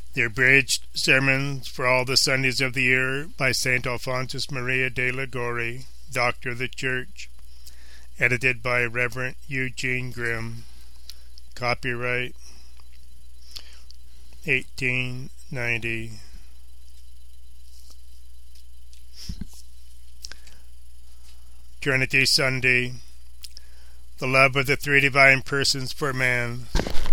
The abridged sermons for all the Sundays of the year by St. Alphonsus Maria de Liguori, Doctor of the Church, edited by Reverend Eugene Grimm. Copyright 1890. Trinity Sunday. The love of the three divine persons for man.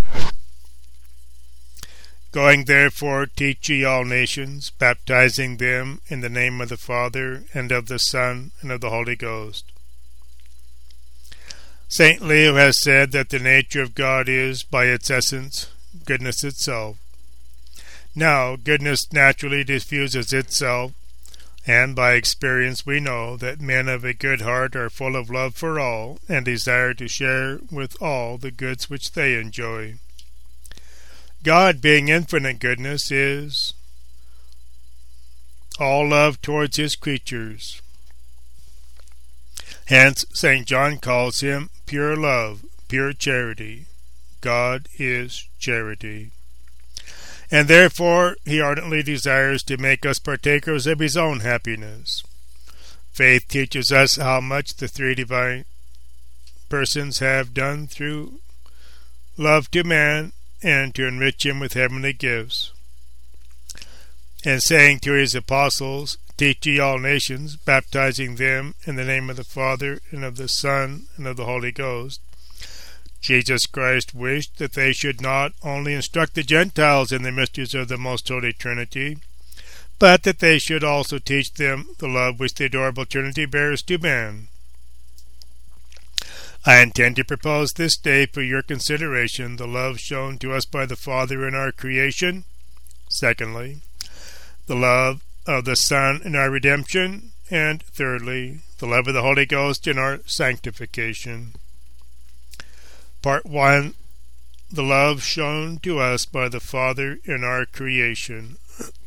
Going therefore, teach ye all nations, baptizing them in the name of the Father, and of the Son, and of the Holy Ghost. St. Leo has said that the nature of God is, by its essence, goodness itself. Now, goodness naturally diffuses itself, and by experience we know that men of a good heart are full of love for all, and desire to share with all the goods which they enjoy. God, being infinite goodness, is all love towards his creatures. Hence, St. John calls him pure love, pure charity. God is charity. And therefore he ardently desires to make us partakers of his own happiness. Faith teaches us how much the three divine persons have done through love to man, and to enrich him with heavenly gifts. And saying to his apostles, teach ye all nations, baptizing them in the name of the Father, and of the Son, and of the Holy Ghost, Jesus Christ wished that they should not only instruct the Gentiles in the mysteries of the Most Holy Trinity, but that they should also teach them the love which the adorable Trinity bears to man. I intend to propose this day for your consideration the love shown to us by the Father in our creation. Secondly, the love of the Son in our redemption. And thirdly, the love of the Holy Ghost in our sanctification. Part 1. The love shown to us by the Father in our creation.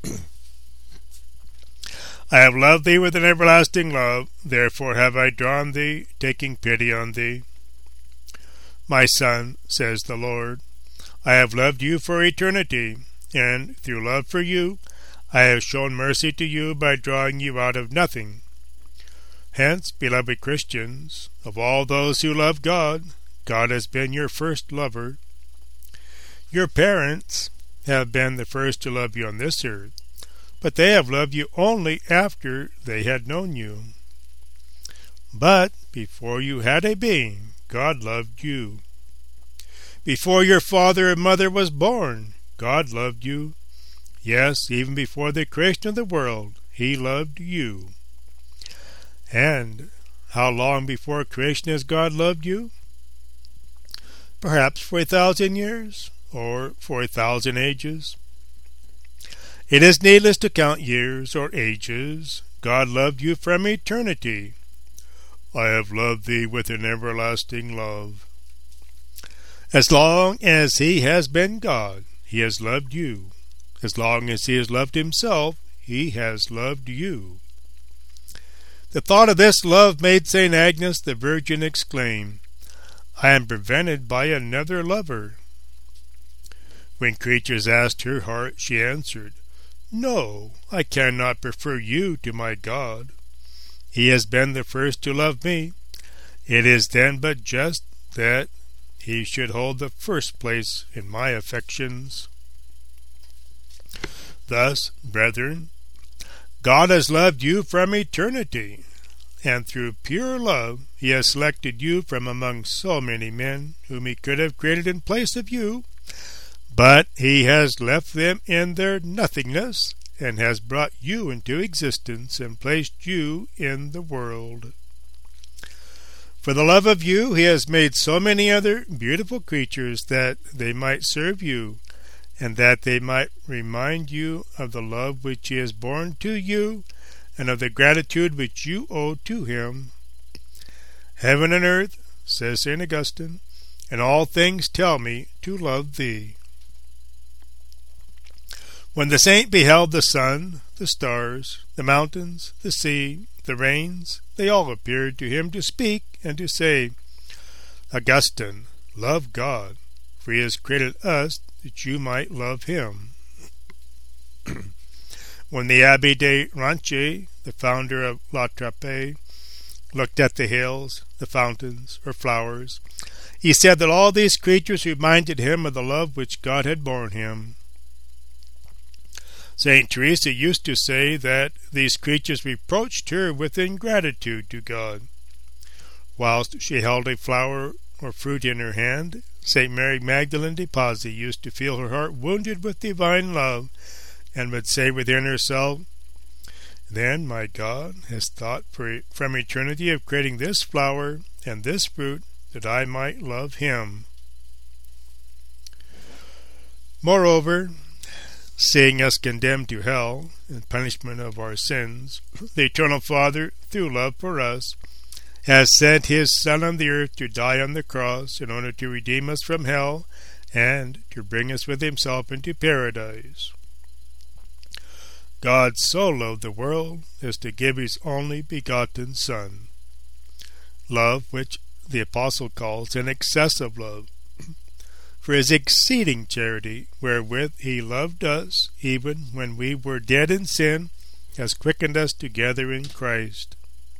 I have loved thee with an everlasting love, therefore have I drawn thee, taking pity on thee. My Son, says the Lord, I have loved you for eternity, and through love for you, I have shown mercy to you by drawing you out of nothing. Hence, beloved Christians, of all those who love God, God has been your first lover. Your parents have been the first to love you on this earth, but they have loved you only after they had known you. But before you had a being, God loved you. Before your father and mother was born, God loved you. Yes, even before the creation of the world, he loved you. And how long before creation has God loved you? Perhaps for 1,000 years, or for 1,000 ages. It is needless to count years or ages. God loved you from eternity. I have loved thee with an everlasting love. As long as he has been God, he has loved you. As long as he has loved himself, he has loved you. The thought of this love made St. Agnes the Virgin exclaim, I am prevented by another lover. When creatures asked her heart, she answered, No, I cannot prefer you to my God. He has been the first to love me. It is then but just that he should hold the first place in my affections. Thus, brethren, God has loved you from eternity, and through pure love he has selected you from among so many men whom he could have created in place of you, but he has left them in their nothingness, and has brought you into existence and placed you in the world. For the love of you he has made so many other beautiful creatures that they might serve you, and that they might remind you of the love which he has borne to you, and of the gratitude which you owe to him. Heaven and earth, says St. Augustine, and all things tell me to love thee. When the saint beheld the sun, the stars, the mountains, the sea, the rains, they all appeared to him to speak and to say, Augustine, love God, for he has created us that you might love him. When the Abbé de Ranchi, the founder of La Trappe, looked at the hills, the fountains, or flowers, he said that all these creatures reminded him of the love which God had borne him. Saint Teresa used to say that these creatures reproached her with ingratitude to God. Whilst she held a flower or fruit in her hand, Saint Mary Magdalene de Pazzi used to feel her heart wounded with divine love, and would say within herself, "Then my God has thought from eternity of creating this flower and this fruit that I might love him." Moreover, seeing us condemned to hell in punishment of our sins, the Eternal Father, through love for us, has sent his Son on the earth to die on the cross in order to redeem us from hell and to bring us with himself into paradise. God so loved the world as to give his only begotten Son, love which the Apostle calls an excessive love, for his exceeding charity wherewith he loved us, even when we were dead in sin, has quickened us together in Christ.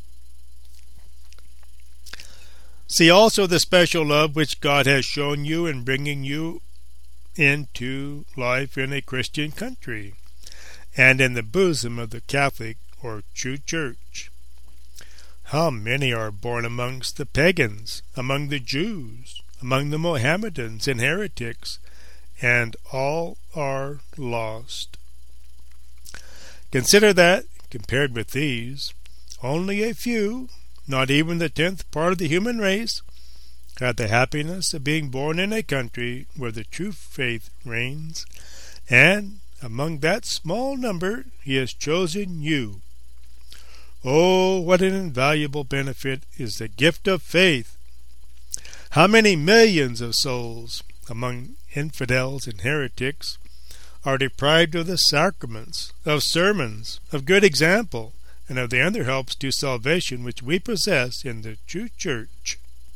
See also the special love which God has shown you in bringing you into life in a Christian country, and in the bosom of the Catholic or true Church. How many are born amongst the pagans, among the Jews, among the Mohammedans and heretics, and all are lost. Consider that, compared with these, only a few, not even the 10th part of the human race, had the happiness of being born in a country where the true faith reigns, and among that small number he has chosen you. Oh, what an invaluable benefit is the gift of faith! How many millions of souls, among infidels and heretics, are deprived of the sacraments, of sermons, of good example, and of the other helps to salvation which we possess in the true Church.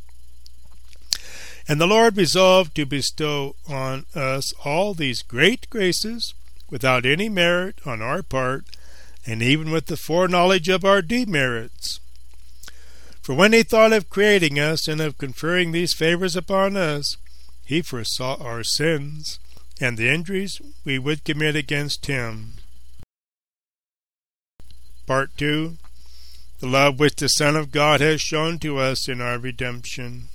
And the Lord resolved to bestow on us all these great graces without any merit on our part, and even with the foreknowledge of our demerits. For when he thought of creating us and of conferring these favors upon us, he foresaw our sins and the injuries we would commit against him. Part 2. The love which the Son of God has shown to us in our redemption.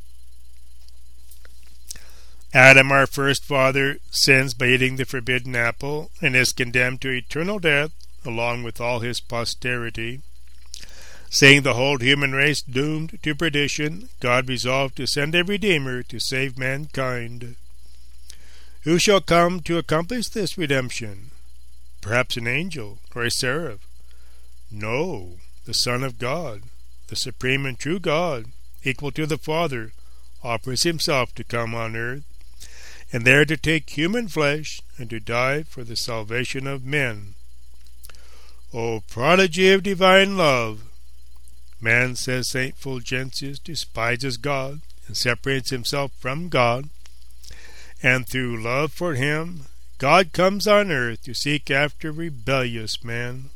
Adam, our first father, sins by eating the forbidden apple, and is condemned to eternal death, along with all his posterity. Seeing the whole human race doomed to perdition, God resolved to send a Redeemer to save mankind. Who shall come to accomplish this redemption? Perhaps an angel or a seraph? No, the Son of God, the supreme and true God, equal to the Father, offers himself to come on earth, and there to take human flesh and to die for the salvation of men. O prodigy of divine love! Man, says St. Fulgentius, despises God and separates himself from God, and through love for him, God comes on earth to seek after rebellious man.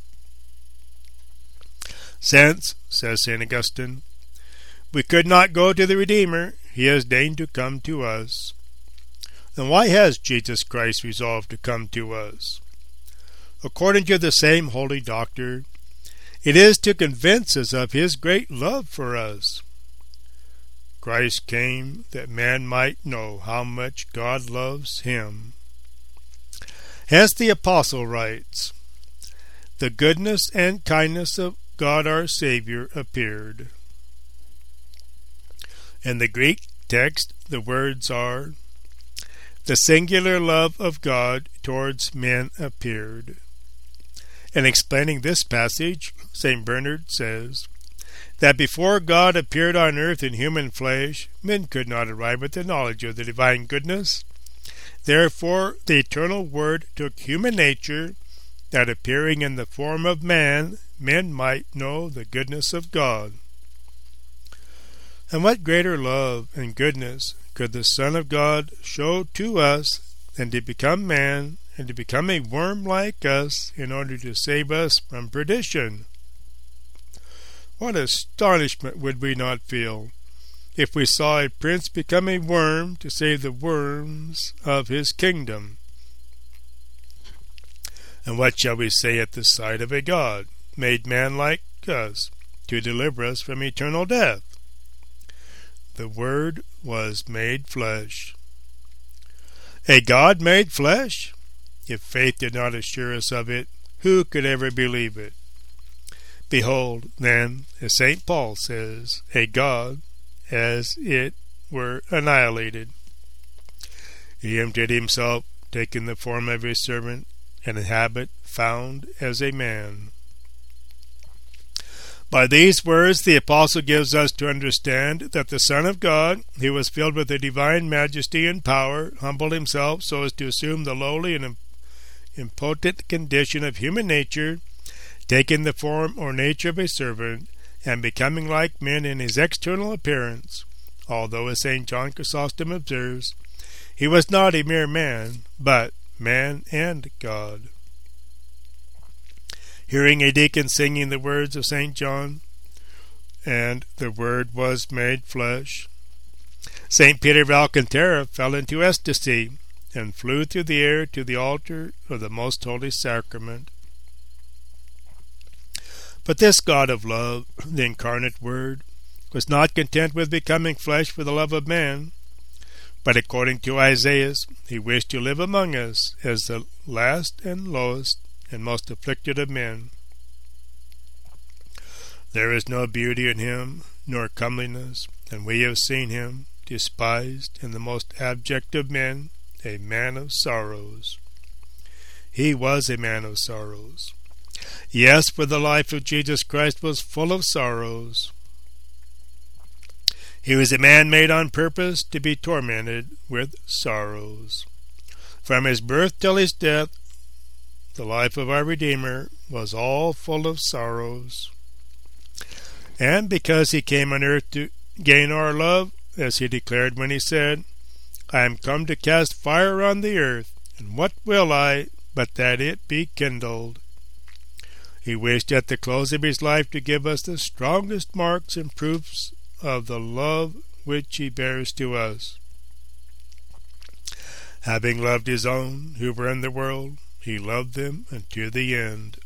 Since, says St. Augustine, we could not go to the Redeemer, he has deigned to come to us. Then why has Jesus Christ resolved to come to us? According to the same holy doctor, it is to convince us of his great love for us. Christ came that man might know how much God loves him. Hence the Apostle writes, "The goodness and kindness of God our Savior appeared." In the Greek text, the words are, "The singular love of God towards men appeared." In explaining this passage, St. Bernard says that before God appeared on earth in human flesh, men could not arrive at the knowledge of the divine goodness. Therefore, the eternal Word took human nature, that appearing in the form of man, men might know the goodness of God. And what greater love and goodness could the Son of God show to us than to become man and to become a worm like us in order to save us from perdition. What astonishment would we not feel if we saw a prince become a worm to save the worms of his kingdom? And what shall we say at the sight of a God made man like us to deliver us from eternal death? The Word was made flesh. A God made flesh? If faith did not assure us of it, who could ever believe it? Behold, then, as St. Paul says, a God as it were annihilated. He emptied himself, taking the form of a servant, and in habit found as a man. By these words the Apostle gives us to understand that the Son of God, who was filled with the divine majesty and power, humbled himself so as to assume the lowly and impotent condition of human nature, taking the form or nature of a servant, and becoming like men in his external appearance, although, as St. John Chrysostom observes, he was not a mere man, but man and God. Hearing a deacon singing the words of St. John, and the Word was made flesh, St. Peter of Alcantara fell into ecstasy and flew through the air to the altar of the Most Holy Sacrament. But this God of love, the incarnate Word, was not content with becoming flesh for the love of man, but according to Isaiah, he wished to live among us as the last and lowest and most afflicted of men. There is no beauty in him, nor comeliness, and we have seen him, despised and the most abject of men, a man of sorrows. He was a man of sorrows. Yes, for the life of Jesus Christ was full of sorrows. He was a man made on purpose to be tormented with sorrows. From his birth till his death, the life of our Redeemer was all full of sorrows. And because he came on earth to gain our love, as he declared when he said, I am come to cast fire on the earth, and what will I but that it be kindled? He wished at the close of his life to give us the strongest marks and proofs of the love which he bears to us. Having loved his own who were in the world, he loved them unto the end.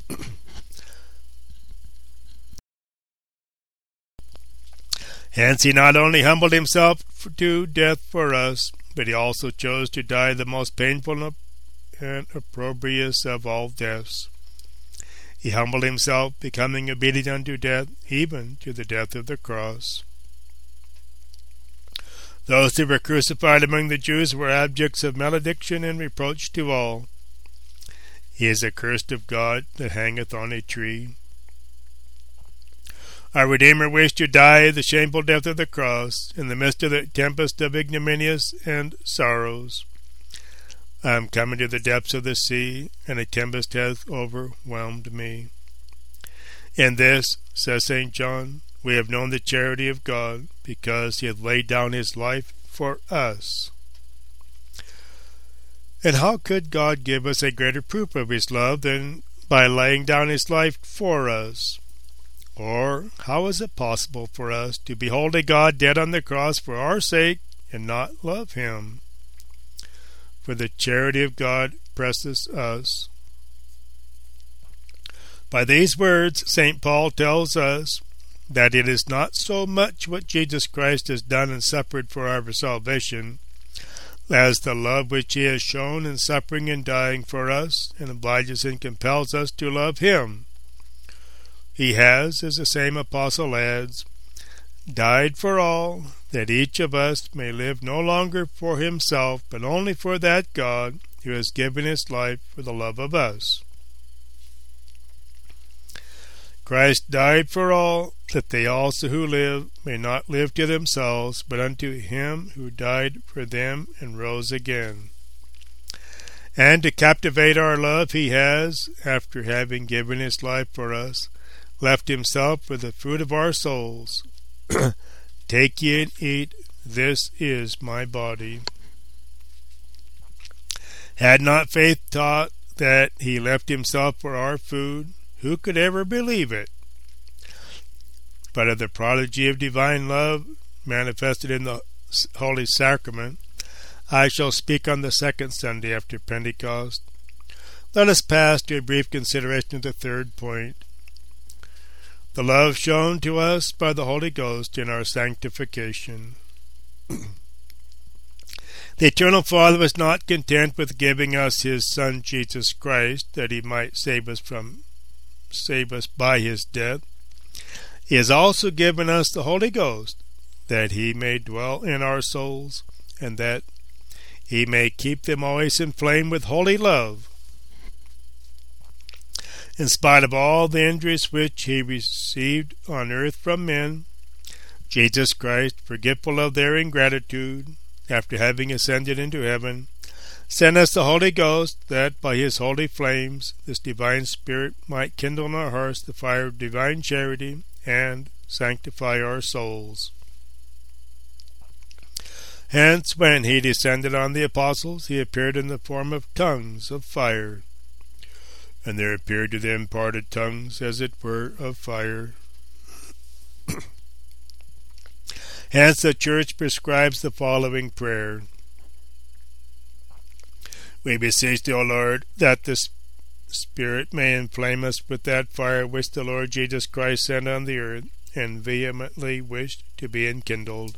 Hence he not only humbled himself to death for us, but he also chose to die the most painful and opprobrious of all deaths. He humbled himself, becoming obedient unto death, even to the death of the cross. Those who were crucified among the Jews were objects of malediction and reproach to all. He is accursed of God that hangeth on a tree. Our Redeemer wished to die the shameful death of the cross, in the midst of the tempest of ignominious and sorrows. I am coming to the depths of the sea, and a tempest hath overwhelmed me. In this, says St. John, we have known the charity of God, because he hath laid down his life for us. And how could God give us a greater proof of his love than by laying down his life for us? Or how is it possible for us to behold a God dead on the cross for our sake and not love him? For the charity of God presses us. By these words, St. Paul tells us that it is not so much what Jesus Christ has done and suffered for our salvation, as the love which he has shown in suffering and dying for us, and obliges and compels us to love him. He has, as the same apostle adds, died for all, that each of us may live no longer for himself, but only for that God who has given his life for the love of us. Christ died for all, that they also who live may not live to themselves, but unto him who died for them and rose again. And to captivate our love he has, after having given his life for us, left himself for the food of our souls. Take ye and eat, this is my body. Had not faith taught that he left himself for our food, who could ever believe it? But of the prodigy of divine love manifested in the Holy Sacrament, I shall speak on the second Sunday after Pentecost. Let us pass to a brief consideration of the third point. The love shown to us by the Holy Ghost in our sanctification. The Eternal Father was not content with giving us His Son Jesus Christ, that He might save us by His death. He has also given us the Holy Ghost, that He may dwell in our souls, and that He may keep them always inflamed with holy love. In spite of all the injuries which He received on earth from men, Jesus Christ, forgetful of their ingratitude, after having ascended into heaven, sent us the Holy Ghost, that by His holy flames this divine Spirit might kindle in our hearts the fire of divine charity and sanctify our souls. Hence, when He descended on the apostles, He appeared in the form of tongues of fire, and there appeared to them parted tongues, as it were, of fire. Hence the Church prescribes the following prayer. We beseech Thee, O Lord, that the Spirit may inflame us with that fire which the Lord Jesus Christ sent on the earth, and vehemently wished to be enkindled.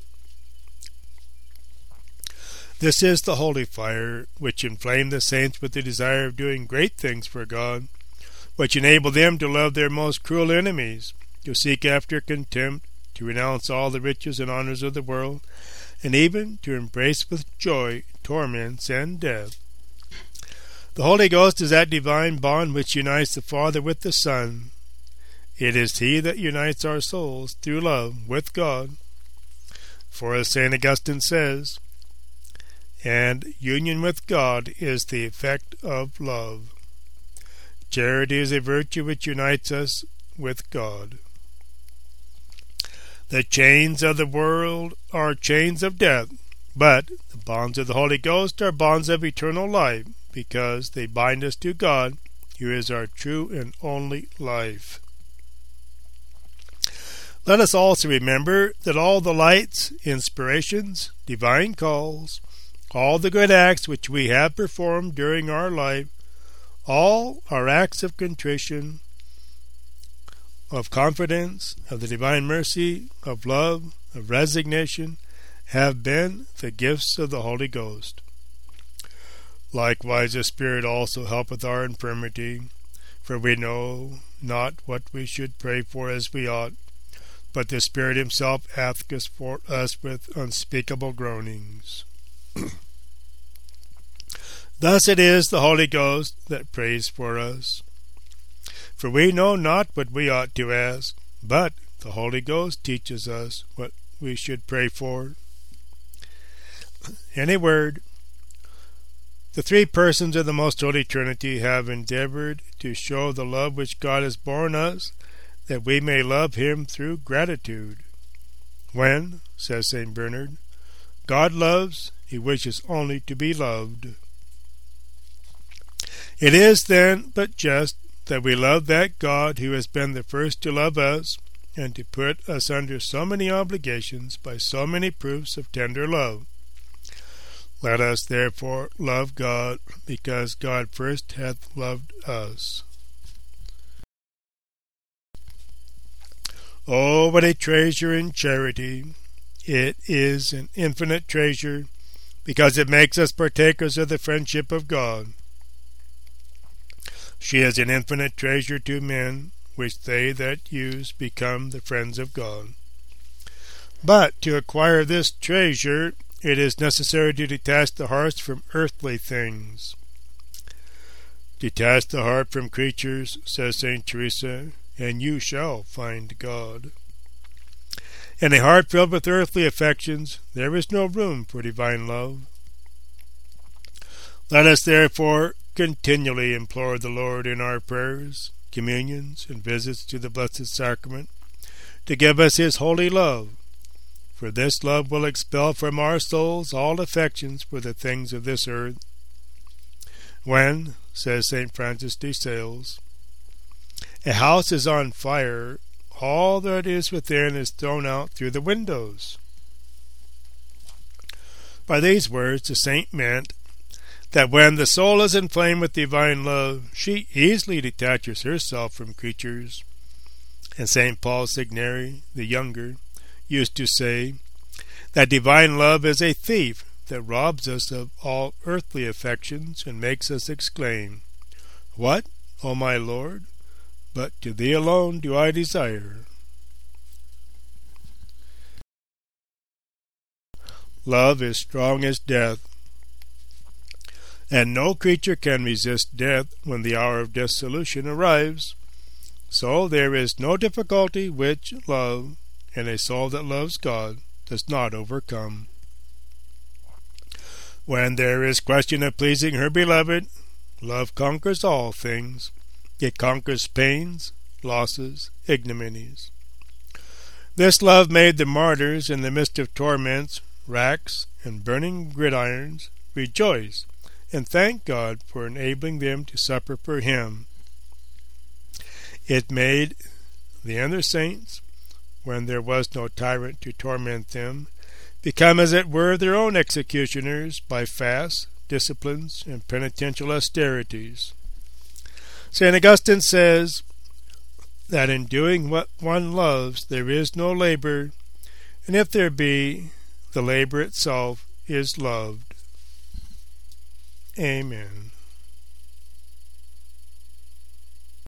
This is the holy fire, which inflamed the saints with the desire of doing great things for God, which enabled them to love their most cruel enemies, to seek after contempt, to renounce all the riches and honors of the world, and even to embrace with joy torments and death. The Holy Ghost is that divine bond which unites the Father with the Son. It is He that unites our souls through love with God. For as St. Augustine says, and union with God is the effect of love. Charity is a virtue which unites us with God. The chains of the world are chains of death, but the bonds of the Holy Ghost are bonds of eternal life, because they bind us to God, who is our true and only life. Let us also remember that all the lights, inspirations, divine calls, all the good acts which we have performed during our life, all are acts of contrition, of confidence, of the divine mercy, of love, of resignation, have been the gifts of the Holy Ghost. Likewise the Spirit also helpeth our infirmity, for we know not what we should pray for as we ought, but the Spirit Himself asketh for us with unspeakable groanings. Thus it is the Holy Ghost that prays for us. For we know not what we ought to ask, but the Holy Ghost teaches us what we should pray for. In a word, the three persons of the Most Holy Trinity have endeavored to show the love which God has borne us, that we may love Him through gratitude. When, says St. Bernard, God loves, He wishes only to be loved. It is, then, but just that we love that God who has been the first to love us, and to put us under so many obligations by so many proofs of tender love. Let us therefore love God, because God first hath loved us. Oh, what a treasure in charity! It is an infinite treasure, because it makes us partakers of the friendship of God. She is an infinite treasure to men, which they that use become the friends of God. But to acquire this treasure, it is necessary to detach the hearts from earthly things. Detach the heart from creatures, says St. Teresa, and you shall find God. In a heart filled with earthly affections, there is no room for divine love. Let us therefore continually implore the Lord in our prayers, communions, and visits to the Blessed Sacrament to give us His holy love, for this love will expel from our souls all affections for the things of this earth. When, says St. Francis de Sales, a house is on fire, all that is within is thrown out through the windows. By these words the saint meant that when the soul is inflamed with divine love, she easily detaches herself from creatures. And St. Paul Signeri, the younger, used to say that divine love is a thief that robs us of all earthly affections and makes us exclaim, "What, O my Lord? But to Thee alone do I desire." Love is strong as death, and no creature can resist death when the hour of dissolution arrives. So there is no difficulty which love, and a soul that loves God, does not overcome. When there is question of pleasing her beloved, love conquers all things. It conquers pains, losses, ignominies. This love made the martyrs in the midst of torments, racks, and burning gridirons rejoice and thank God for enabling them to suffer for Him. It made the other saints, when there was no tyrant to torment them, become as it were their own executioners by fasts, disciplines, and penitential austerities. St. Augustine says that in doing what one loves there is no labor, and if there be, the labor itself is loved. Amen.